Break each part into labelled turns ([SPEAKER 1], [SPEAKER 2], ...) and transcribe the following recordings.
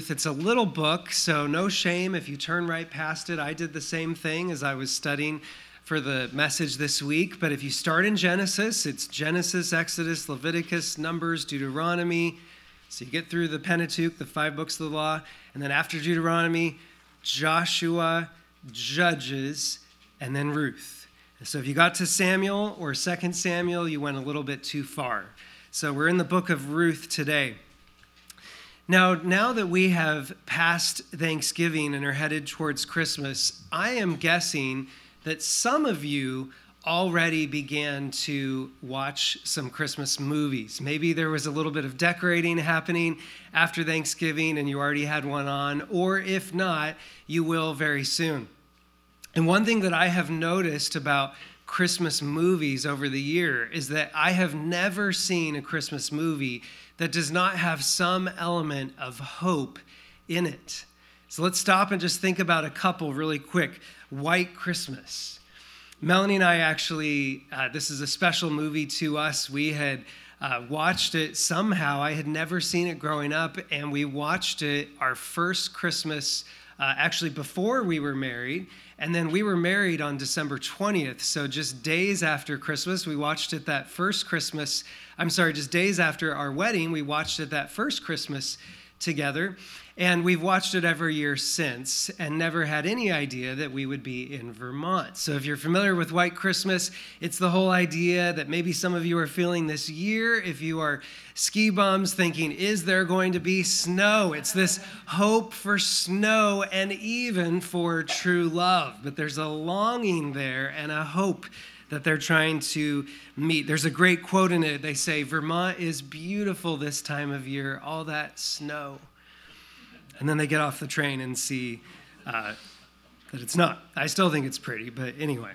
[SPEAKER 1] Ruth. It's a little book, so no shame if you turn right past it. I did the same thing as I was studying for the message this week. But if you start in Genesis, it's Genesis, Exodus, Leviticus, Numbers, Deuteronomy. So you get through the Pentateuch, the 5 books of the law. And then after Deuteronomy, Joshua, Judges, and then Ruth. And so if you got to Samuel or 2 Samuel, you went a little bit too far. So we're in the book of Ruth today. Now that we have passed Thanksgiving and are headed towards Christmas, I am guessing that some of you already began to watch some Christmas movies. Maybe there was a little bit of decorating happening after Thanksgiving and you already had one on, or if not, you will very soon. And one thing that I have noticed about Christmas movies over the year is that I have never seen a Christmas movie that does not have some element of hope in it. So let's stop and just think about a couple really quick. White Christmas. Melanie and I actually, this is a special movie to us. We had watched it somehow. I had never seen it growing up, and we watched it our first Christmas, actually before we were married. And then we were married on December 20th. So just days after Christmas, we watched it that first Christmas. Just days after our wedding, we watched it that first Christmas together. And we've watched it every year since and never had any idea that we would be in Vermont. So if you're familiar with White Christmas, it's the whole idea that maybe some of you are feeling this year. If you are ski bums thinking, is there going to be snow? It's this hope for snow and even for true love. But there's a longing there and a hope that they're trying to meet. There's a great quote in it. They say, Vermont is beautiful this time of year, all that snow. And then they get off the train and see that it's not. I still think it's pretty, but anyway.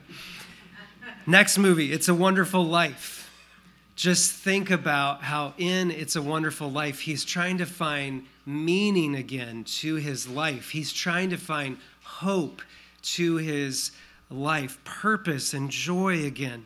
[SPEAKER 1] Next movie, It's a Wonderful Life. Just think about how in It's a Wonderful Life, he's trying to find meaning again to his life. He's trying to find hope to his life, purpose and joy again.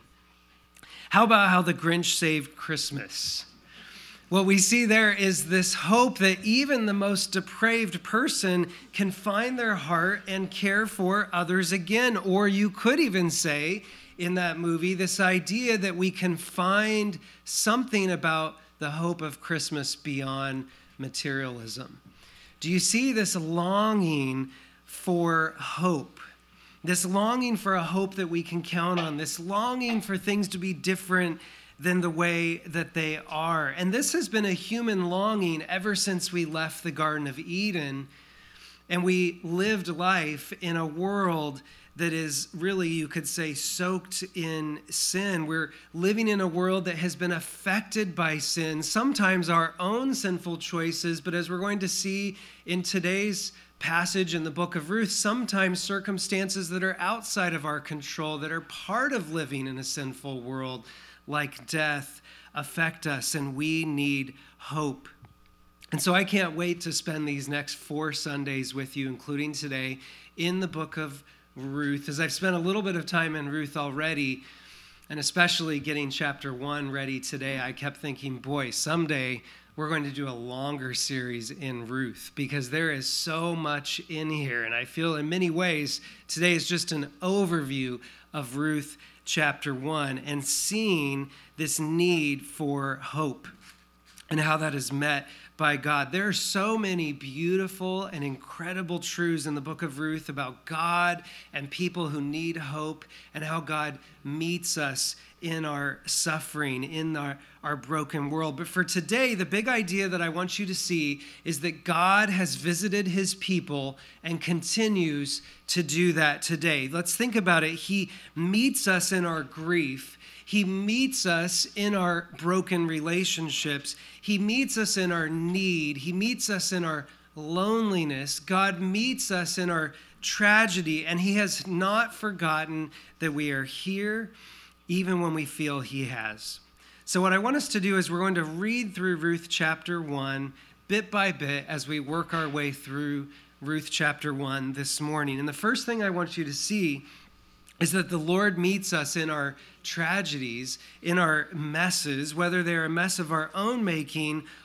[SPEAKER 1] How about How the Grinch Saved Christmas? What we see there is this hope that even the most depraved person can find their heart and care for others again. Or you could even say in that movie, this idea that we can find something about the hope of Christmas beyond materialism. Do you see this longing for hope? This longing for a hope that we can count on, this longing for things to be different than the way that they are. And this has been a human longing ever since we left the Garden of Eden and we lived life in a world that is really, you could say, soaked in sin. We're living in a world that has been affected by sin, sometimes our own sinful choices, but as we're going to see in today's passage in the book of Ruth, sometimes circumstances that are outside of our control, that are part of living in a sinful world, like death, affect us, and we need hope. And so I can't wait to spend these next 4 Sundays with you, including today, in the book of Ruth. As I've spent a little bit of time in Ruth already, and especially getting chapter 1 ready today, I kept thinking, boy, someday we're going to do a longer series in Ruth because there is so much in here. And I feel in many ways today is just an overview of Ruth chapter 1 and seeing this need for hope and how that is met by God. There are so many beautiful and incredible truths in the book of Ruth about God and people who need hope and how God meets us in our suffering, in our broken world. But for today, the big idea that I want you to see is that God has visited his people and continues to do that today. Let's think about it. He meets us in our grief. He meets us in our broken relationships. He meets us in our need. He meets us in our loneliness. God meets us in our tragedy, and he has not forgotten that we are here, even when we feel he has. So what I want us to do is we're going to read through Ruth chapter 1 bit by bit as we work our way through Ruth chapter 1 this morning. And the first thing I want you to see is that the Lord meets us in our tragedies, in our messes, whether they're a mess of our own making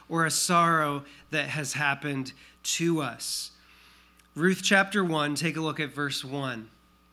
[SPEAKER 1] or a sorrow that has happened to us. Ruth chapter 1, take a look at verse 1.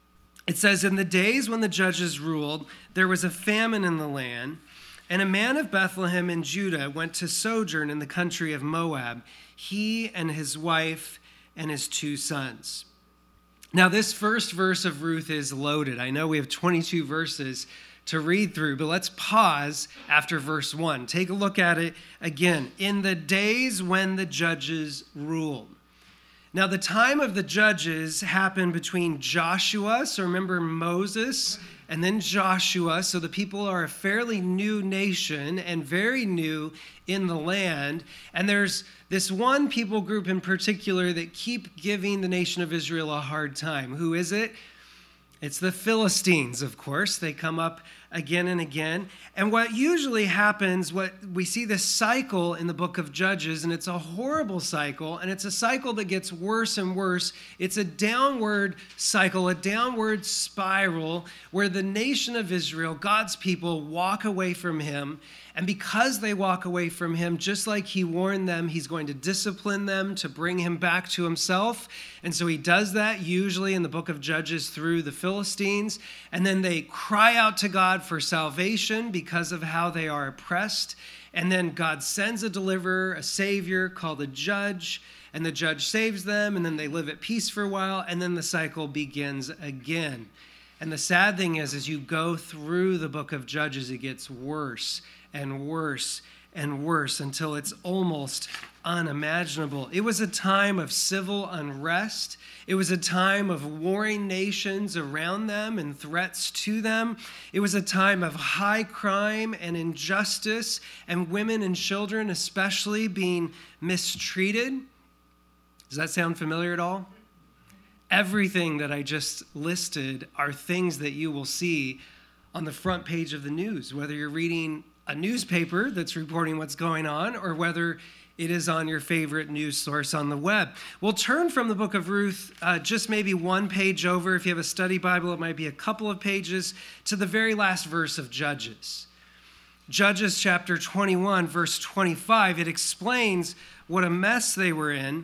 [SPEAKER 1] It says, "In the days when the judges ruled, there was a famine in the land, and a man of Bethlehem in Judah went to sojourn in the country of Moab, he and his wife and his 2 sons." Now, this first verse of Ruth is loaded. I know we have 22 verses to read through, but let's pause after verse 1. Take a look at it again. In the days when the judges ruled. Now, the time of the judges happened between Joshua, so remember Moses, and then Joshua. So the people are a fairly new nation and very new in the land. And there's this one people group in particular that keep giving the nation of Israel a hard time. Who is it? It's the Philistines, of course. They come up again and again. And what usually happens, what we see this cycle in the book of Judges, and it's a horrible cycle, and it's a cycle that gets worse and worse. It's a downward cycle, a downward spiral, where the nation of Israel, God's people, walk away from him. And because they walk away from him, just like he warned them, he's going to discipline them to bring him back to himself. And so he does that usually in the book of Judges through the Philistines. And then they cry out to God for salvation because of how they are oppressed. And then God sends a deliverer, a savior called a judge. And the judge saves them. And then they live at peace for a while. And then the cycle begins again. And the sad thing is, as you go through the book of Judges, it gets worse and worse and worse until it's almost unimaginable. It was a time of civil unrest. It was a time of warring nations around them and threats to them. It was a time of high crime and injustice, and women and children especially being mistreated. Does that sound familiar at all? Everything that I just listed are things that you will see on the front page of the news, whether you're reading a newspaper that's reporting what's going on or whether it is on your favorite news source on the web. We'll turn from the book of Ruth just maybe one page over. If you have a study Bible, it might be a couple of pages to the very last verse of Judges. Judges chapter 21, verse 25, it explains what a mess they were in.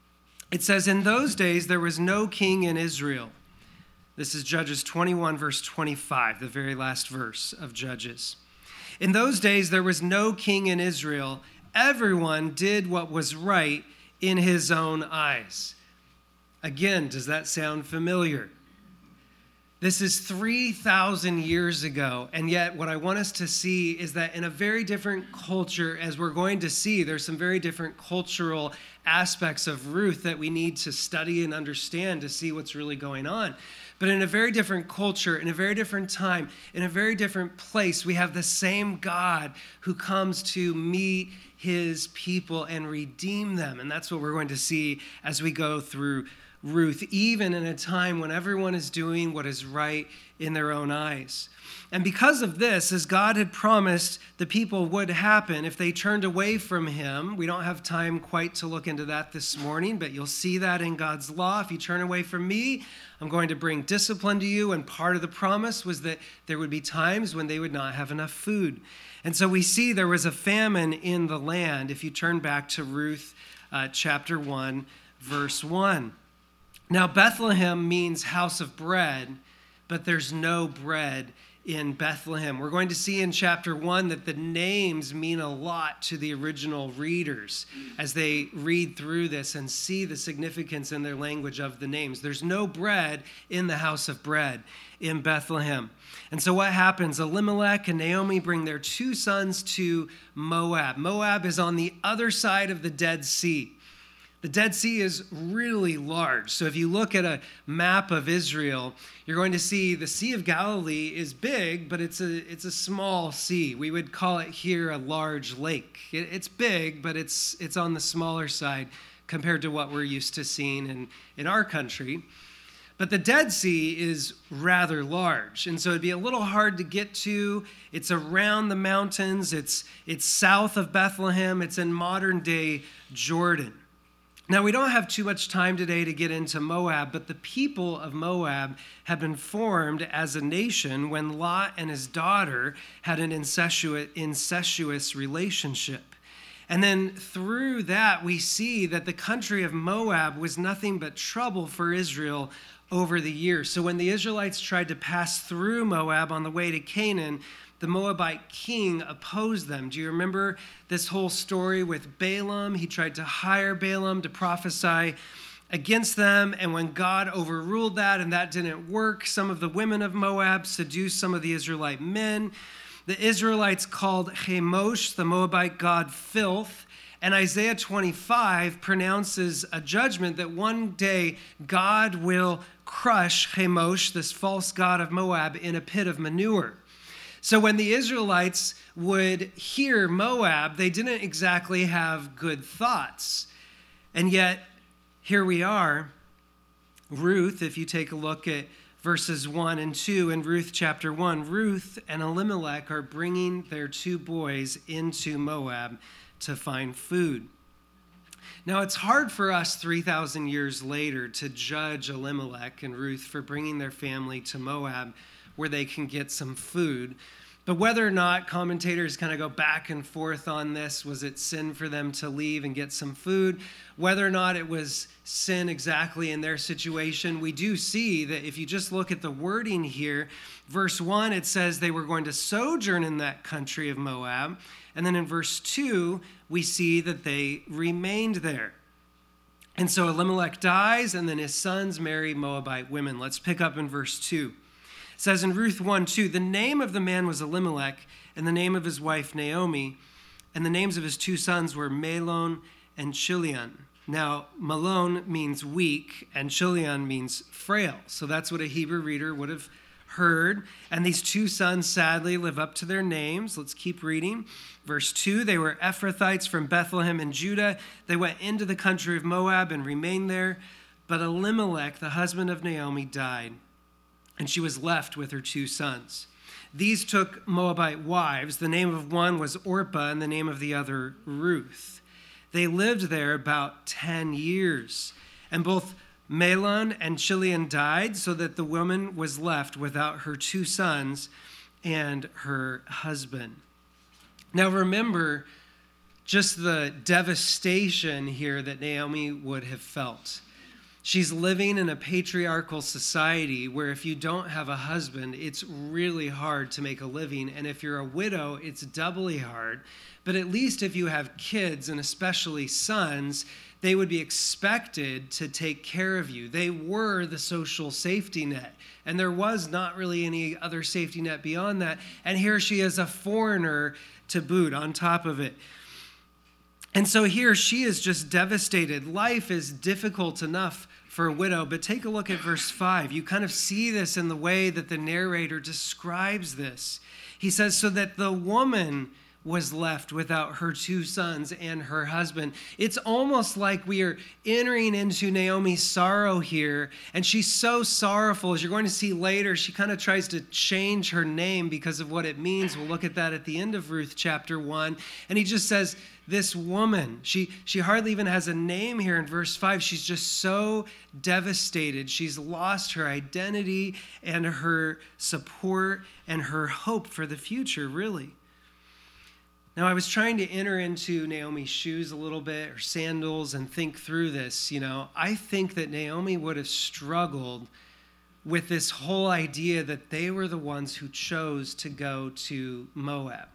[SPEAKER 1] It says, "In those days there was no king in Israel." This is Judges 21, verse 25, the very last verse of Judges. "In those days there was no king in Israel. Everyone did what was right in his own eyes." Again, does that sound familiar? This is 3,000 years ago, and yet what I want us to see is that in a very different culture, as we're going to see, there's some very different cultural aspects of Ruth that we need to study and understand to see what's really going on. But in a very different culture, in a very different time, in a very different place, we have the same God who comes to meet his people and redeem them. And that's what we're going to see as we go through Ruth, even in a time when everyone is doing what is right in their own eyes. And because of this, as God had promised the people would happen if they turned away from him, we don't have time quite to look into that this morning, but you'll see that in God's law. If you turn away from me, I'm going to bring discipline to you. And part of the promise was that there would be times when they would not have enough food. And so we see there was a famine in the land. If you turn back to Ruth chapter 1, verse 1. Now, Bethlehem means house of bread, but there's no bread in Bethlehem. We're going to see in chapter 1 that the names mean a lot to the original readers as they read through this and see the significance in their language of the names. There's no bread in the house of bread in Bethlehem. And so what happens? Elimelech and Naomi bring their 2 sons to Moab. Moab is on the other side of the Dead Sea. The Dead Sea is really large. So if you look at a map of Israel, you're going to see the Sea of Galilee is big, but it's a small sea. We would call it here a large lake. It's big, but it's on the smaller side compared to what we're used to seeing in our country. But the Dead Sea is rather large, and so it'd be a little hard to get to. It's around the mountains. It's south of Bethlehem. It's in modern-day Jordan. Now, we don't have too much time today to get into Moab, but the people of Moab have been formed as a nation when Lot and his daughter had an incestuous relationship. And then through that, we see that the country of Moab was nothing but trouble for Israel over the years. So when the Israelites tried to pass through Moab on the way to Canaan, the Moabite king opposed them. Do you remember this whole story with Balaam? He tried to hire Balaam to prophesy against them, and when God overruled that and that didn't work, some of the women of Moab seduced some of the Israelite men. The Israelites called Chemosh, the Moabite god, filth, and Isaiah 25 pronounces a judgment that one day God will crush Chemosh, this false god of Moab, in a pit of manure. So when the Israelites would hear Moab, they didn't exactly have good thoughts. And yet, here we are. Ruth, if you take a look at verses 1 and 2 in Ruth chapter 1, Ruth and Elimelech are bringing their two boys into Moab to find food. Now, it's hard for us 3,000 years later to judge Elimelech and Ruth for bringing their family to Moab where they can get some food. But whether or not, commentators kind of go back and forth on this. Was it sin for them to leave and get some food? Whether or not it was sin exactly in their situation, we do see that if you just look at the wording here, verse 1, it says they were going to sojourn in that country of Moab. And then in verse 2, we see that they remained there. And so Elimelech dies, and then his sons marry Moabite women. Let's pick up in verse 2. It says in Ruth 1:2, the name of the man was Elimelech, and the name of his wife Naomi, and the names of his two sons were Mahlon and Chilion. Now, Mahlon means weak, and Chilion means frail. So that's what a Hebrew reader would have heard. And these two sons sadly live up to their names. Let's keep reading. Verse 2, they were Ephrathites from Bethlehem in Judah. They went into the country of Moab and remained there. But Elimelech, the husband of Naomi, died, and she was left with her two sons. These took Moabite wives. The name of one was Orpah, and the name of the other Ruth. They lived there about 10 years. And both Mahlon and Chilion died, so that the woman was left without her two sons and her husband. Now remember just the devastation here that Naomi would have felt. She's living in a patriarchal society where if you don't have a husband, it's really hard to make a living. And if you're a widow, it's doubly hard. But at least if you have kids, and especially sons, they would be expected to take care of you. They were the social safety net. And there was not really any other safety net beyond that. And here she is, a foreigner to boot on top of it. And so here she is just devastated. Life is difficult enough for a widow, but take a look at verse 5. You kind of see this in the way that the narrator describes this. He says, so that the woman was left without her two sons and her husband. It's almost like we are entering into Naomi's sorrow here, and she's so sorrowful. As you're going to see later, she kind of tries to change her name because of what it means. We'll look at that at the end of Ruth chapter 1. And he just says, this woman, she hardly even has a name here in verse 5. She's just so devastated. She's lost her identity and her support and her hope for the future, really. Now, I was trying to enter into Naomi's shoes a little bit, or sandals, and think through this. I think that Naomi would have struggled with this whole idea that they were the ones who chose to go to Moab.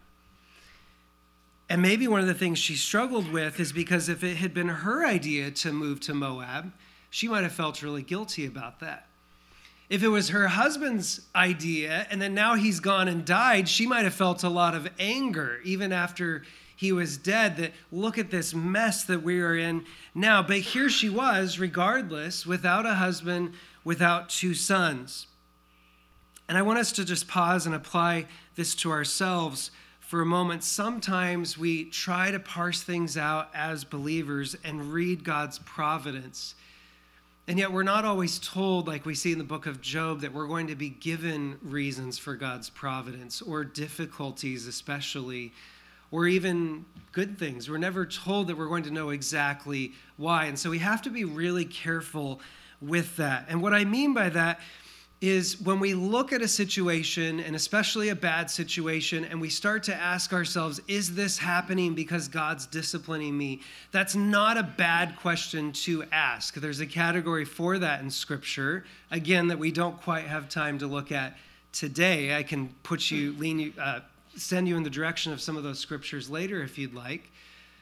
[SPEAKER 1] And maybe one of the things she struggled with is because if it had been her idea to move to Moab, she might have felt really guilty about that. If it was her husband's idea, and then now he's gone and died, she might have felt a lot of anger, even after he was dead, that look at this mess that we are in now. But here she was, regardless, without a husband, without two sons. And I want us to just pause and apply this to ourselves for a moment. Sometimes we try to parse things out as believers and read God's providence. And yet we're not always told, like we see in the book of Job, that we're going to be given reasons for God's providence, or difficulties especially, or even good things. We're never told that we're going to know exactly why. And so we have to be really careful with that. And what I mean by that is when we look at a situation, and especially a bad situation, and we start to ask ourselves, is this happening because God's disciplining me? That's not a bad question to ask. There's a category for that in Scripture, again, that we don't quite have time to look at today. I can send you in the direction of some of those scriptures later if you'd like.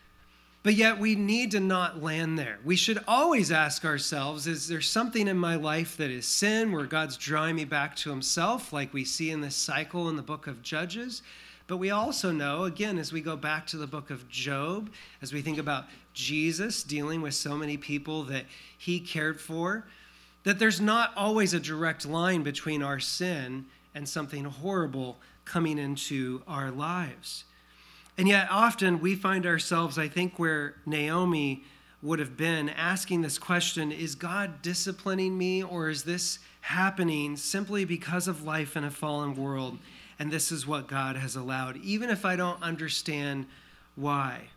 [SPEAKER 1] But yet we need to not land there. We should always ask ourselves, is there something in my life that is sin, where God's drawing me back to himself, like we see in this cycle in the book of Judges? But we also know, again, as we go back to the book of Job, as we think about Jesus dealing with so many people that he cared for, that there's not always a direct line between our sin and something horrible coming into our lives. And yet often we find ourselves, I think, where Naomi would have been, asking this question, is God disciplining me, or is this happening simply because of life in a fallen world, and this is what God has allowed, even if I don't understand why?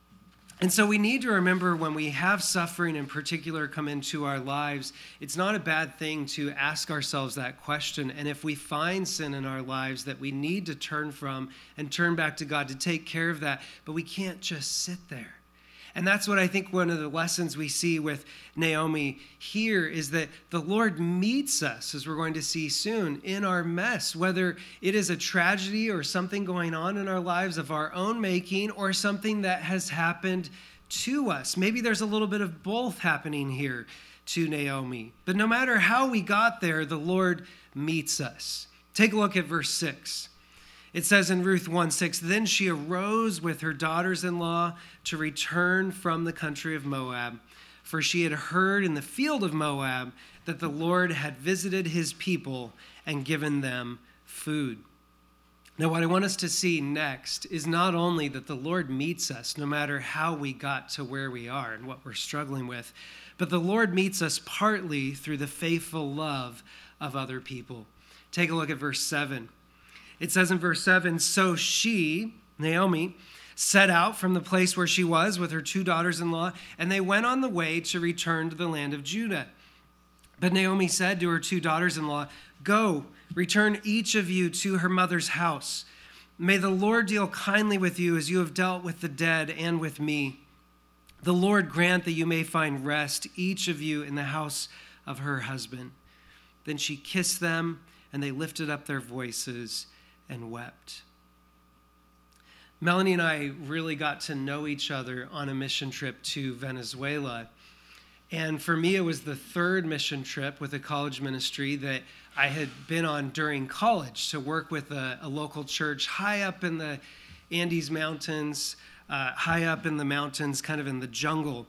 [SPEAKER 1] And so we need to remember, when we have suffering in particular come into our lives, it's not a bad thing to ask ourselves that question. And if we find sin in our lives that we need to turn from and turn back to God to take care of that, but we can't just sit there. And that's what I think one of the lessons we see with Naomi here is that the Lord meets us, as we're going to see soon, in our mess, whether it is a tragedy or something going on in our lives of our own making, or something that has happened to us. Maybe there's a little bit of both happening here to Naomi. But no matter how we got there, the Lord meets us. Take a look at verse 6. It says in Ruth 1:6, then she arose with her daughters-in-law to return from the country of Moab, for she had heard in the field of Moab that the Lord had visited his people and given them food. Now, what I want us to see next is not only that the Lord meets us no matter how we got to where we are and what we're struggling with, but the Lord meets us partly through the faithful love of other people. Take a look at verse 7. It says in verse 7, so she, Naomi, set out from the place where she was with her two daughters-in-law, and they went on the way to return to the land of Judah. But Naomi said to her two daughters-in-law, go, return each of you to her mother's house. May the Lord deal kindly with you as you have dealt with the dead and with me. The Lord grant that you may find rest, each of you in the house of her husband. Then she kissed them, and they lifted up their voices and wept. Melanie and I really got to know each other on a mission trip to Venezuela. And for me, it was the third mission trip with a college ministry that I had been on during college to work with a local church high up in the Andes Mountains, kind of in the jungle.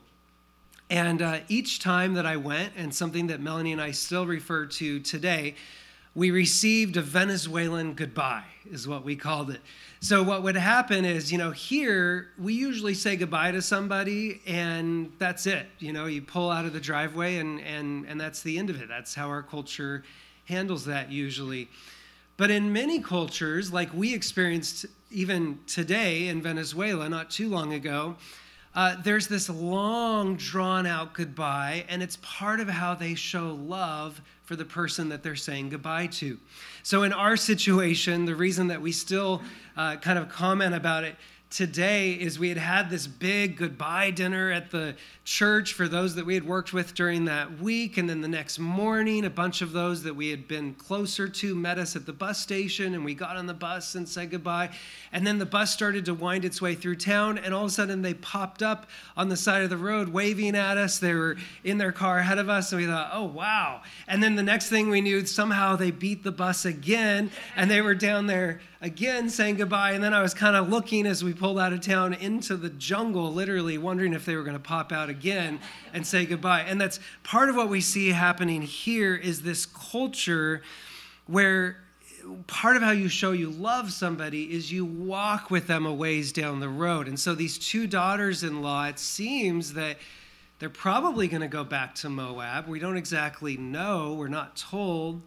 [SPEAKER 1] And each time that I went, and something that Melanie and I still refer to today, we received a Venezuelan goodbye, is what we called it. So what would happen is, here we usually say goodbye to somebody and that's it. You pull out of the driveway and that's the end of it. That's how our culture handles that usually. But in many cultures, like we experienced even today in Venezuela not too long ago, there's this long, drawn-out goodbye, and it's part of how they show love for the person that they're saying goodbye to. So in our situation, the reason that we still kind of comment about it today is we had this big goodbye dinner at the church for those that we had worked with during that week. And then the next morning, a bunch of those that we had been closer to met us at the bus station, and we got on the bus and said goodbye. And then the bus started to wind its way through town, and all of a sudden they popped up on the side of the road waving at us. They were in their car ahead of us, and we thought, oh, wow. And then the next thing we knew, somehow they beat the bus again, and they were down there again saying goodbye. And then I was kind of looking as we pulled out of town into the jungle, literally wondering if they were going to pop out again and say goodbye. And that's part of what we see happening here, is this culture where part of how you show you love somebody is you walk with them a ways down the road. And so these two daughters-in-law, it seems that they're probably going to go back to Moab. We don't exactly know. We're not told.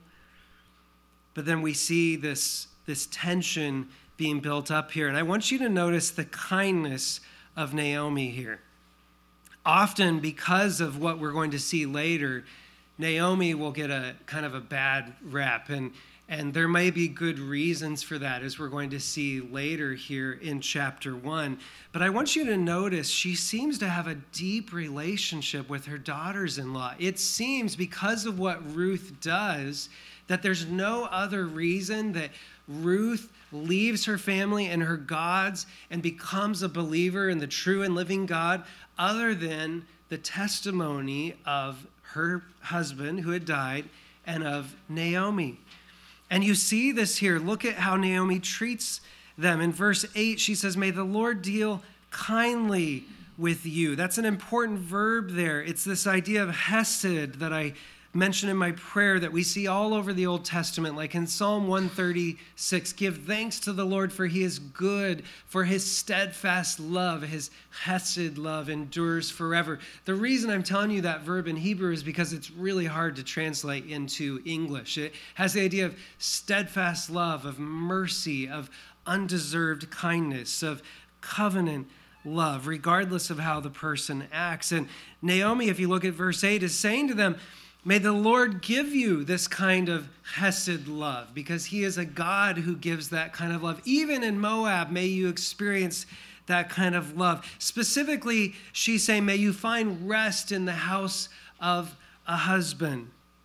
[SPEAKER 1] But then we see this tension being built up here. And I want you to notice the kindness of Naomi here. Often, because of what we're going to see later, Naomi will get a kind of a bad rep, and there may be good reasons for that, as we're going to see later here in chapter 1. But I want you to notice she seems to have a deep relationship with her daughters-in-law. It seems, because of what Ruth does, that there's no other reason that Ruth leaves her family and her gods and becomes a believer in the true and living God other than the testimony of her husband who had died and of Naomi. And you see this here. Look at how Naomi treats them. In verse 8, she says, "May the Lord deal kindly with you." That's an important verb there. It's this idea of hesed that I mentioned in my prayer that we see all over the Old Testament, like in Psalm 136, "Give thanks to the Lord, for he is good, for his steadfast love, his hesed love endures forever." The reason I'm telling you that verb in Hebrew is because it's really hard to translate into English. It has the idea of steadfast love, of mercy, of undeserved kindness, of covenant love, regardless of how the person acts. And Naomi, if you look at verse 8, is saying to them, may the Lord give you this kind of hesed love, because he is a God who gives that kind of love. Even in Moab, may you experience that kind of love. Specifically, she's saying, may you find rest in the house of a husband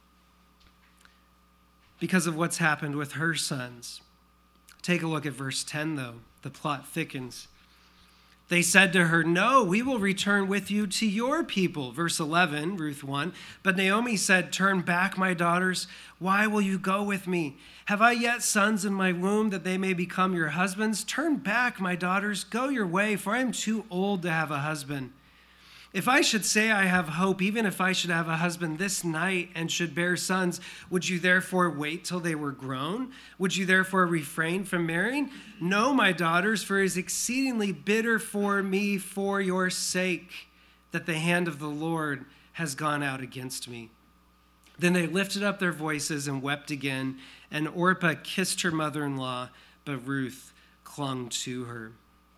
[SPEAKER 1] because of what's happened with her sons. Take a look at verse 10, though. The plot thickens. They said to her, "No, we will return with you to your people." Verse 11, Ruth 1. But Naomi said, "Turn back, my daughters. Why will you go with me? Have I yet sons in my womb that they may become your husbands? Turn back, my daughters. Go your way, for I am too old to have a husband. If I should say I have hope, even if I should have a husband this night and should bear sons, would you therefore wait till they were grown? Would you therefore refrain from marrying? No, my daughters, for it is exceedingly bitter for me for your sake that the hand of the Lord has gone out against me." Then they lifted up their voices and wept again, and Orpah kissed her mother-in-law, but Ruth clung to her.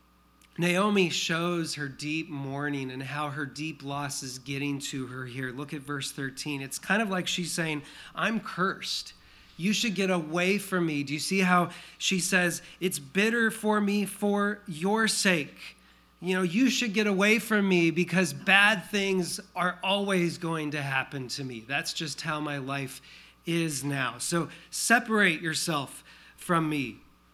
[SPEAKER 1] Naomi shows her deep mourning and how her deep loss is getting to her here. Look at verse 13. It's kind of like she's saying, I'm cursed. You should get away from me. Do you see how she says, it's bitter for me for your sake? You should get away from me because bad things are always going to happen to me. That's just how my life is now. So separate yourself from me.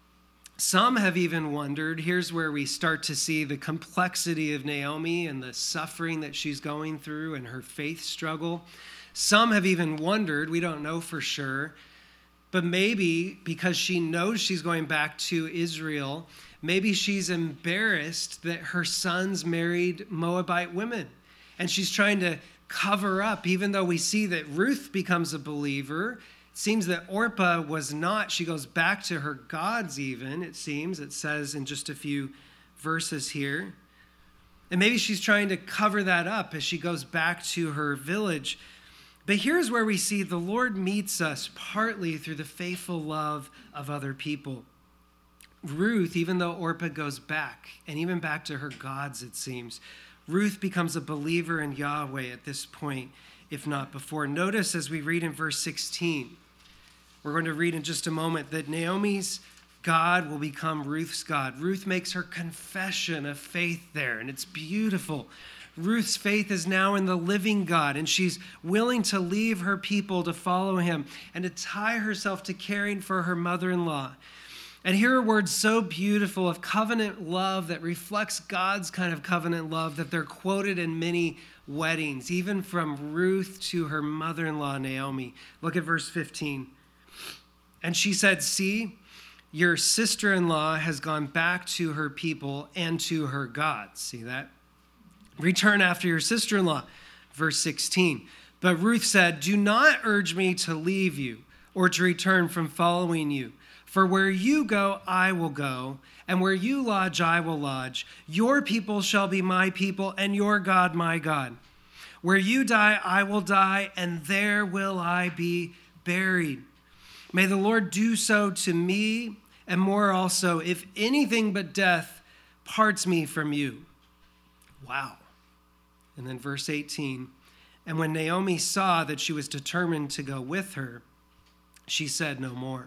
[SPEAKER 1] Some have even wondered, here's where we start to see the complexity of Naomi and the suffering that she's going through and her faith struggle. Some have even wondered, we don't know for sure, but maybe because she knows she's going back to Israel, maybe she's embarrassed that her sons married Moabite women. And she's trying to cover up, even though we see that Ruth becomes a believer. It seems that Orpah was not. She goes back to her gods even, it seems. It says in just a few verses here. And maybe she's trying to cover that up as she goes back to her village. But here's where we see the Lord meets us partly through the faithful love of other people. Ruth, even though Orpah goes back, and even back to her gods, it seems, Ruth becomes a believer in Yahweh at this point, if not before. Notice as we read in verse 16, we're going to read in just a moment that Naomi's God will become Ruth's God. Ruth makes her confession of faith there, and it's beautiful. Ruth's faith is now in the living God, and she's willing to leave her people to follow him and to tie herself to caring for her mother-in-law. And here are words so beautiful of covenant love that reflects God's kind of covenant love that they're quoted in many weddings, even from Ruth to her mother-in-law, Naomi. Look at verse 15. And she said, "See, your sister-in-law has gone back to her people and to her gods." See that? "Return after your sister-in-law." Verse 16. But Ruth said, "Do not urge me to leave you or to return from following you. For where you go, I will go, and where you lodge, I will lodge. Your people shall be my people, and your God my God. Where you die, I will die, and there will I be buried. May the Lord do so to me, and more also, if anything but death parts me from you." Wow. And then verse 18. And when Naomi saw that she was determined to go with her, she said no more.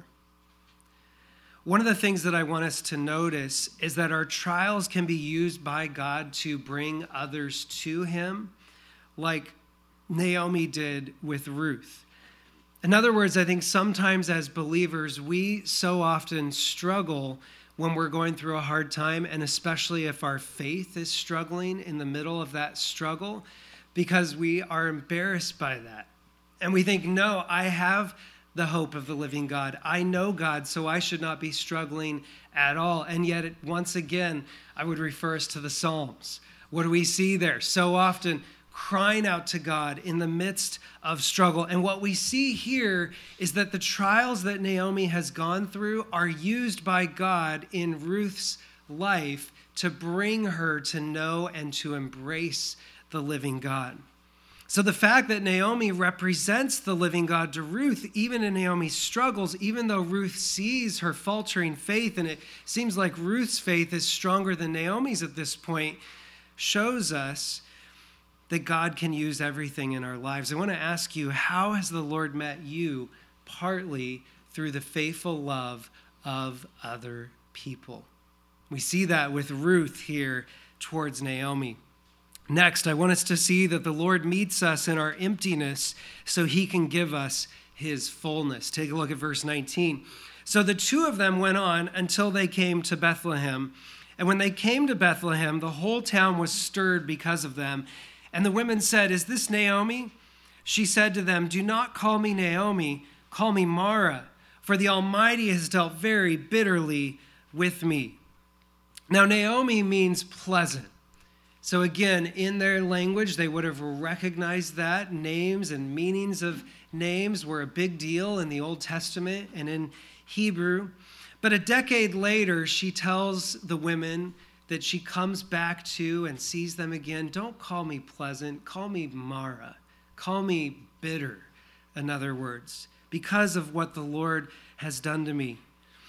[SPEAKER 1] One of the things that I want us to notice is that our trials can be used by God to bring others to him, like Naomi did with Ruth. In other words, I think sometimes as believers, we so often struggle when we're going through a hard time, and especially if our faith is struggling in the middle of that struggle, because we are embarrassed by that. And we think, no, I have the hope of the living God. I know God, so I should not be struggling at all. And yet, once again, I would refer us to the Psalms. What do we see there? So often crying out to God in the midst of struggle. And what we see here is that the trials that Naomi has gone through are used by God in Ruth's life to bring her to know and to embrace the living God. So the fact that Naomi represents the living God to Ruth, even in Naomi's struggles, even though Ruth sees her faltering faith, and it seems like Ruth's faith is stronger than Naomi's at this point, shows us that God can use everything in our lives. I want to ask you, how has the Lord met you? Partly through the faithful love of other people. We see that with Ruth here towards Naomi. Next, I want us to see that the Lord meets us in our emptiness so he can give us his fullness. Take a look at verse 19. So the two of them went on until they came to Bethlehem. And when they came to Bethlehem, the whole town was stirred because of them. And the women said, "Is this Naomi?" She said to them, "Do not call me Naomi, call me Mara, for the Almighty has dealt very bitterly with me." Now, Naomi means pleasant. So again, in their language, they would have recognized that. Names and meanings of names were a big deal in the Old Testament and in Hebrew. But a decade later, she tells the women that she comes back to and sees them again. Don't call me pleasant, call me Mara. Call me bitter, in other words, because of what the Lord has done to me.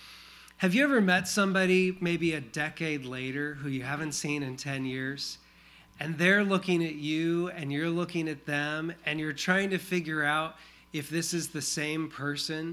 [SPEAKER 1] Have you ever met somebody maybe a decade later who you haven't seen in 10 years? And they're looking at you and you're looking at them and you're trying to figure out if this is the same person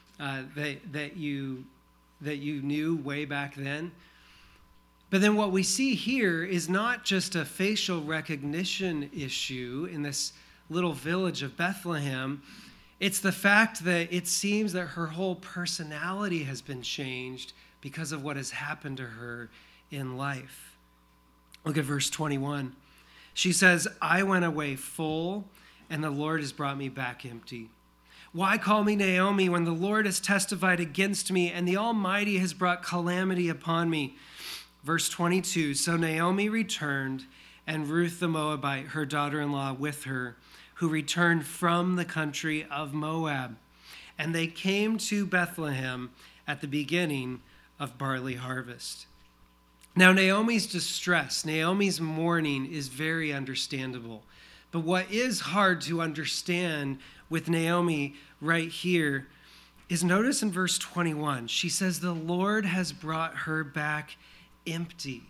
[SPEAKER 1] that you knew way back then. But then what we see here is not just a facial recognition issue in this little village of Bethlehem. It's the fact that it seems that her whole personality has been changed because of what has happened to her in life. Look at verse 21. She says, "I went away full, and the Lord has brought me back empty. Why call me Naomi when the Lord has testified against me, and the Almighty has brought calamity upon me?" Verse 22, "So Naomi returned, and Ruth the Moabite, her daughter-in-law, with her, who returned from the country of Moab. And they came to Bethlehem at the beginning of barley harvest." Now, Naomi's distress, Naomi's mourning is very understandable. But what is hard to understand with Naomi right here is notice in verse 21, she says, "The Lord has brought her back empty."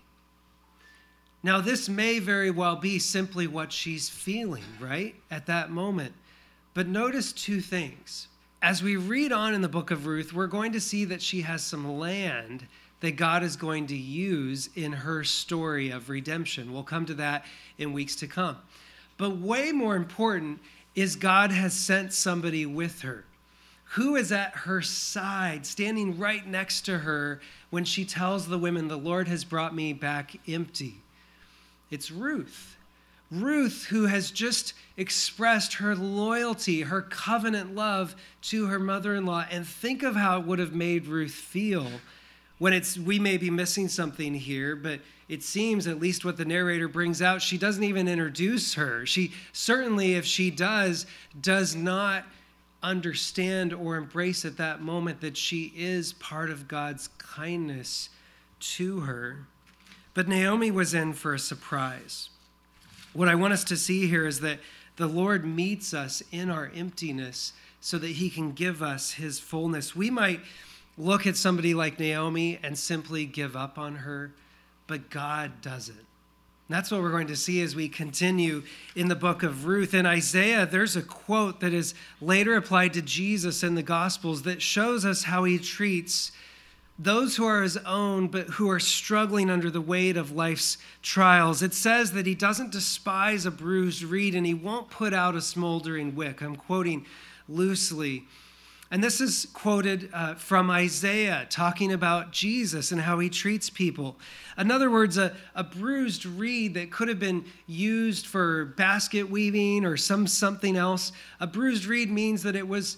[SPEAKER 1] Now, this may very well be simply what she's feeling, right, at that moment. But notice two things. As we read on in the book of Ruth, we're going to see that she has some land that God is going to use in her story of redemption. We'll come to that in weeks to come. But way more important is God has sent somebody with her. Who is at her side, standing right next to her when she tells the women, "The Lord has brought me back empty"? It's Ruth. Ruth, who has just expressed her loyalty, her covenant love to her mother-in-law. And think of how it would have made Ruth feel when we may be missing something here, but it seems, at least what the narrator brings out, she doesn't even introduce her. She certainly, if she does not understand or embrace at that moment that she is part of God's kindness to her. But Naomi was in for a surprise. What I want us to see here is that the Lord meets us in our emptiness so that he can give us his fullness. We might look at somebody like Naomi and simply give up on her, but God doesn't. That's what we're going to see as we continue in the book of Ruth. In Isaiah, there's a quote that is later applied to Jesus in the Gospels that shows us how he treats those who are his own, but who are struggling under the weight of life's trials. It says that he doesn't despise a bruised reed and he won't put out a smoldering wick. I'm quoting loosely. And this is quoted from Isaiah, talking about Jesus and how he treats people. In other words, a bruised reed that could have been used for basket weaving or something else. A bruised reed means that it was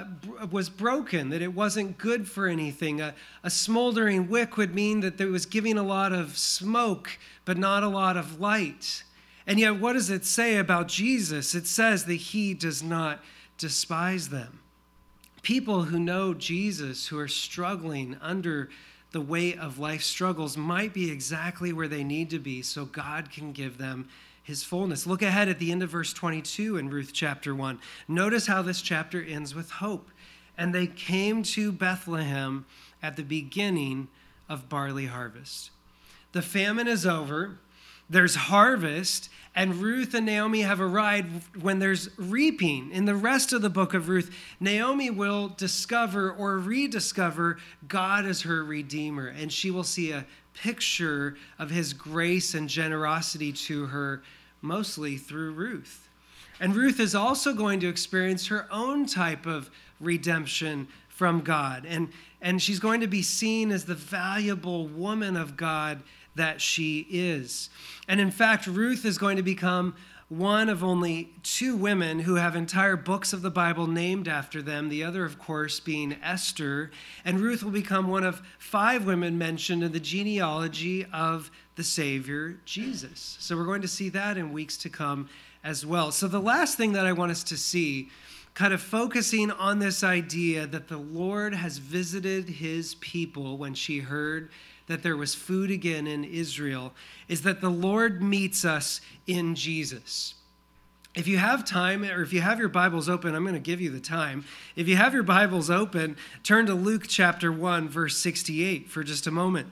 [SPEAKER 1] broken, that it wasn't good for anything. A smoldering wick would mean that it was giving a lot of smoke, but not a lot of light. And yet, what does it say about Jesus? It says that he does not despise them. People who know Jesus, who are struggling under the weight of life's struggles, might be exactly where they need to be so God can give them his fullness. Look ahead at the end of verse 22 in Ruth chapter 1. Notice how this chapter ends with hope. And they came to Bethlehem at the beginning of barley harvest. The famine is over. There's harvest, and Ruth and Naomi have arrived when there's reaping. In the rest of the book of Ruth, Naomi will discover or rediscover God as her redeemer, and she will see a picture of his grace and generosity to her, mostly through Ruth. And Ruth is also going to experience her own type of redemption from God, and she's going to be seen as the valuable woman of God that she is. And in fact, Ruth is going to become one of only two women who have entire books of the Bible named after them, the other, of course, being Esther. And Ruth will become one of 5 women mentioned in the genealogy of the Savior, Jesus. So we're going to see that in weeks to come as well. So the last thing that I want us to see, kind of focusing on this idea that the Lord has visited his people when she heard that there was food again in Israel, is that the Lord meets us in Jesus. If you have time, or if you have your Bibles open, I'm going to give you the time. If you have your Bibles open, turn to Luke chapter 1, verse 68 for just a moment.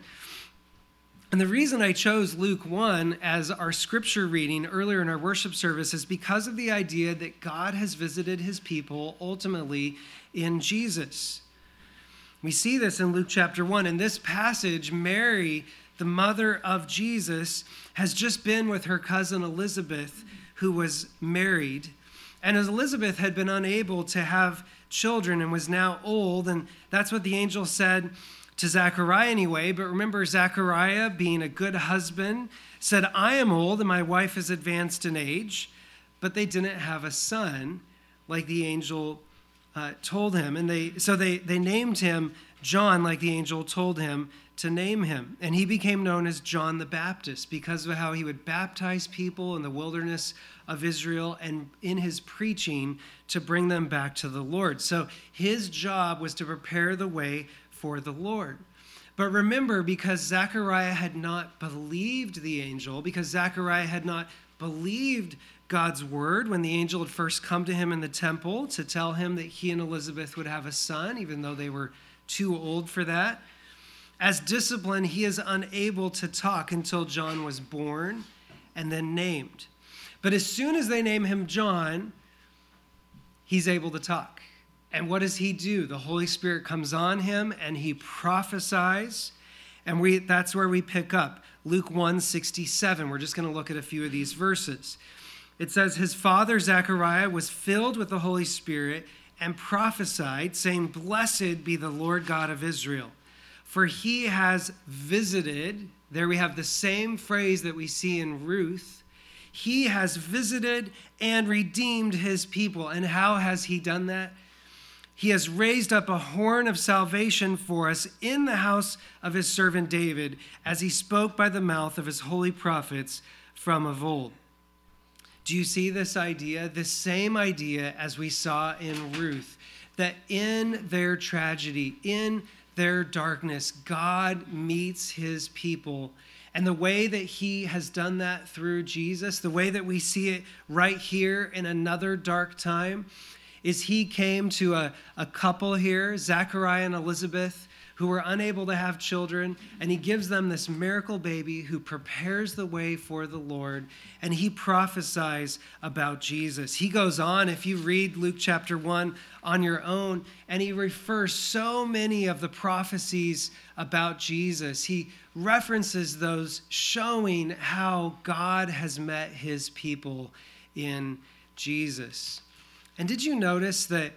[SPEAKER 1] And the reason I chose Luke 1 as our scripture reading earlier in our worship service is because of the idea that God has visited his people ultimately in Jesus. We see this in Luke chapter 1. In this passage, Mary, the mother of Jesus, has just been with her cousin Elizabeth, who was married. And as Elizabeth had been unable to have children and was now old, and that's what the angel said to Zechariah anyway. But remember, Zechariah, being a good husband, said, I am old and my wife is advanced in age. But they didn't have a son like the angel told him. And they named him John like the angel told him to name him. And he became known as John the Baptist because of how he would baptize people in the wilderness of Israel and in his preaching to bring them back to the Lord. So his job was to prepare the way for the Lord. But remember, because Zechariah had not believed the angel, because Zechariah had not believed God's word when the angel had first come to him in the temple to tell him that he and Elizabeth would have a son, even though they were too old for that. As discipline, he is unable to talk until John was born and then named. But as soon as they name him John, he's able to talk. And what does he do? The Holy Spirit comes on him and he prophesies. And that's where we pick up Luke 1:67. We're just going to look at a few of these verses. It says, his father Zechariah was filled with the Holy Spirit and prophesied, saying, blessed be the Lord God of Israel, for he has visited. There we have the same phrase that we see in Ruth. He has visited and redeemed his people. And how has he done that? He has raised up a horn of salvation for us in the house of his servant David, as he spoke by the mouth of his holy prophets from of old. Do you see this idea? This same idea as we saw in Ruth, that in their tragedy, in their darkness, God meets his people. And the way that he has done that through Jesus, the way that we see it right here in another dark time, is he came to a couple here, Zechariah and Elizabeth, who were unable to have children, and he gives them this miracle baby who prepares the way for the Lord, and he prophesies about Jesus. He goes on, if you read Luke chapter 1 on your own, and he refers so many of the prophecies about Jesus. He references those showing how God has met his people in Jesus. And did you notice that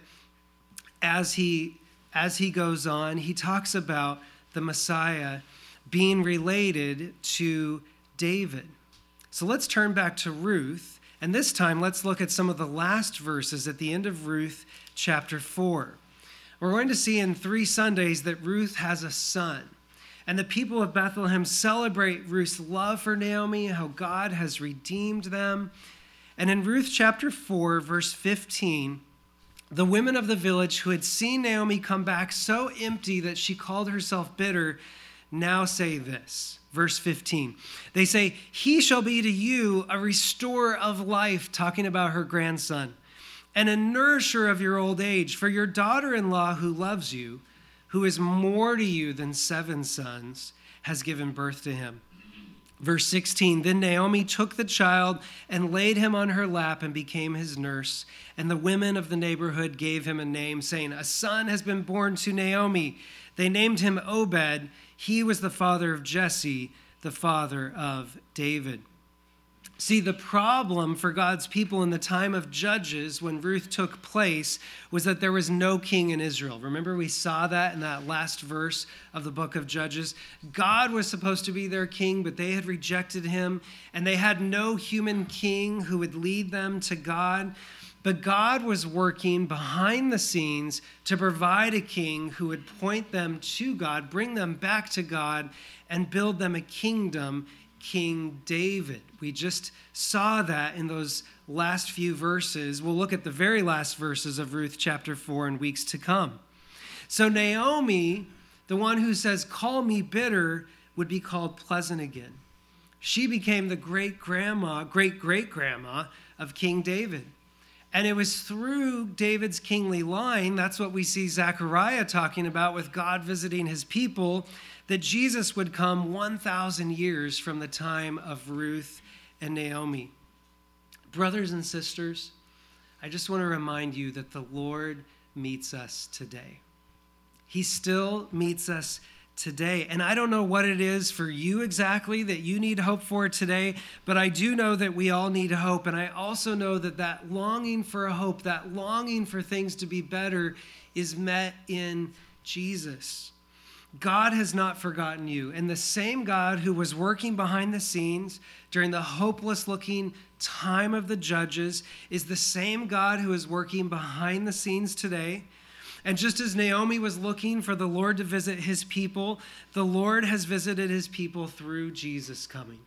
[SPEAKER 1] as he goes on, he talks about the Messiah being related to David. So let's turn back to Ruth, and this time let's look at some of the last verses at the end of Ruth chapter 4. We're going to see in 3 Sundays that Ruth has a son, and the people of Bethlehem celebrate Ruth's love for Naomi, how God has redeemed them. And in Ruth chapter 4, verse 15, the women of the village who had seen Naomi come back so empty that she called herself bitter now say this. Verse 15. They say, "He shall be to you a restorer of life," talking about her grandson, "and a nourisher of your old age. For your daughter-in-law who loves you, who is more to you than 7 sons, has given birth to him." Verse 16, then Naomi took the child and laid him on her lap and became his nurse. And the women of the neighborhood gave him a name, saying, "A son has been born to Naomi." They named him Obed. He was the father of Jesse, the father of David. See, the problem for God's people in the time of Judges, when Ruth took place, was that there was no king in Israel. Remember, we saw that in that last verse of the book of Judges. God was supposed to be their king, but they had rejected him, and they had no human king who would lead them to God. But God was working behind the scenes to provide a king who would point them to God, bring them back to God, and build them a kingdom, King David. We just saw that in those last few verses. We'll look at the very last verses of Ruth chapter 4 in weeks to come. So Naomi, the one who says, "Call me bitter," would be called pleasant again. She became the great-great-grandma of King David. And it was through David's kingly line, that's what we see Zechariah talking about with God visiting his people, that Jesus would come 1,000 years from the time of Ruth and Naomi. Brothers and sisters, I just want to remind you that the Lord meets us today. He still meets us today. And I don't know what it is for you exactly that you need hope for today, but I do know that we all need hope. And I also know that that longing for a hope, that longing for things to be better, is met in Jesus. God has not forgotten you. And the same God who was working behind the scenes during the hopeless-looking time of the Judges is the same God who is working behind the scenes today. And just as Naomi was looking for the Lord to visit his people, the Lord has visited his people through Jesus coming.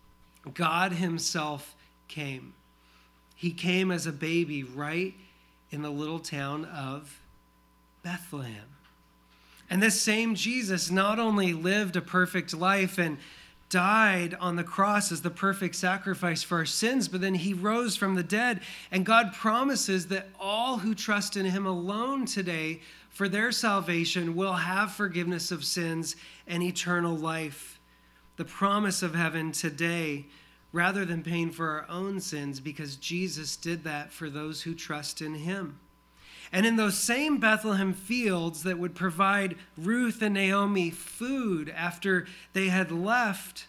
[SPEAKER 1] God himself came. He came as a baby right in the little town of Bethlehem. And this same Jesus not only lived a perfect life and died on the cross as the perfect sacrifice for our sins, but then he rose from the dead. And God promises that all who trust in him alone today for their salvation will have forgiveness of sins and eternal life. The promise of heaven today, rather than paying for our own sins, because Jesus did that for those who trust in him. And in those same Bethlehem fields that would provide Ruth and Naomi food after they had left,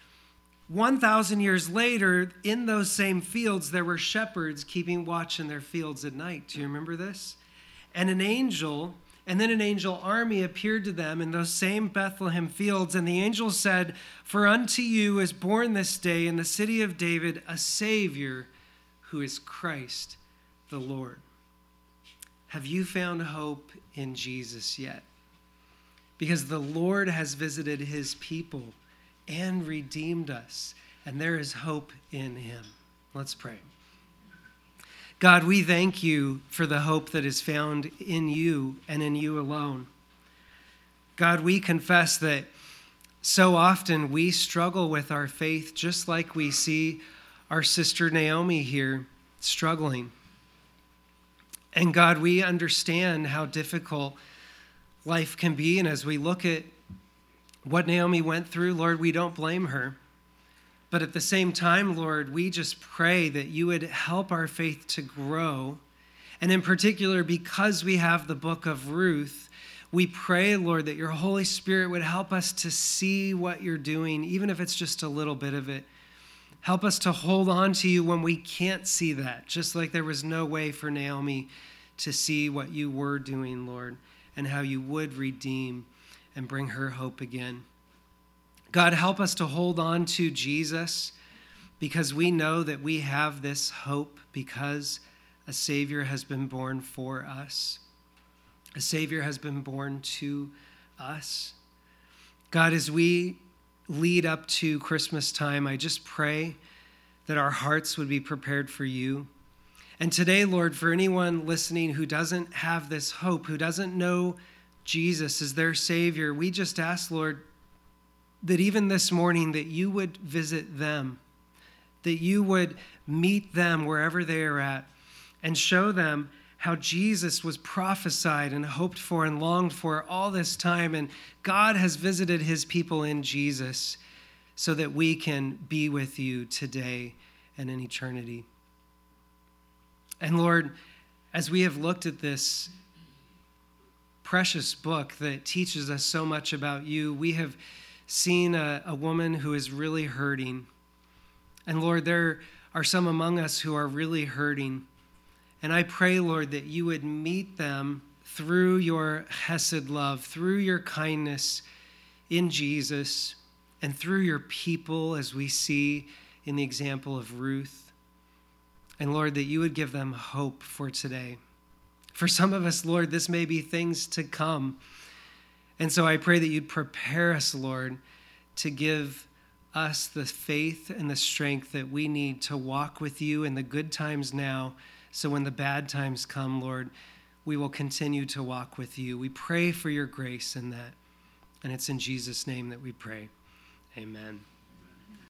[SPEAKER 1] 1,000 years later, in those same fields, there were shepherds keeping watch in their fields at night. Do you remember this? And then an angel army appeared to them in those same Bethlehem fields. And the angel said, "For unto you is born this day in the city of David a Savior, who is Christ the Lord." Have you found hope in Jesus yet? Because the Lord has visited his people and redeemed us, and there is hope in him. Let's pray. God, we thank you for the hope that is found in you and in you alone. God, we confess that so often we struggle with our faith, just like we see our sister Naomi here struggling. And God, we understand how difficult life can be. And as we look at what Naomi went through, Lord, we don't blame her. But at the same time, Lord, we just pray that you would help our faith to grow. And in particular, because we have the book of Ruth, we pray, Lord, that your Holy Spirit would help us to see what you're doing, even if it's just a little bit of it. Help us to hold on to you when we can't see that, just like there was no way for Naomi to see what you were doing, Lord, and how you would redeem and bring her hope again. God, help us to hold on to Jesus, because we know that we have this hope because a Savior has been born for us. A Savior has been born to us. God, as we lead up to Christmas time, I just pray that our hearts would be prepared for you. And today, Lord, for anyone listening who doesn't have this hope, who doesn't know Jesus as their Savior, we just ask, Lord, that even this morning that you would visit them, that you would meet them wherever they are at, and show them how Jesus was prophesied and hoped for and longed for all this time. And God has visited his people in Jesus so that we can be with you today and in eternity. And Lord, as we have looked at this precious book that teaches us so much about you, we have seen a woman who is really hurting. And Lord, there are some among us who are really hurting. And I pray, Lord, that you would meet them through your hesed love, through your kindness in Jesus, and through your people, as we see in the example of Ruth. And Lord, that you would give them hope for today. For some of us, Lord, this may be things to come. And so I pray that you'd prepare us, Lord, to give us the faith and the strength that we need to walk with you in the good times now. So when the bad times come, Lord, we will continue to walk with you. We pray for your grace in that. And it's in Jesus' name that we pray. Amen.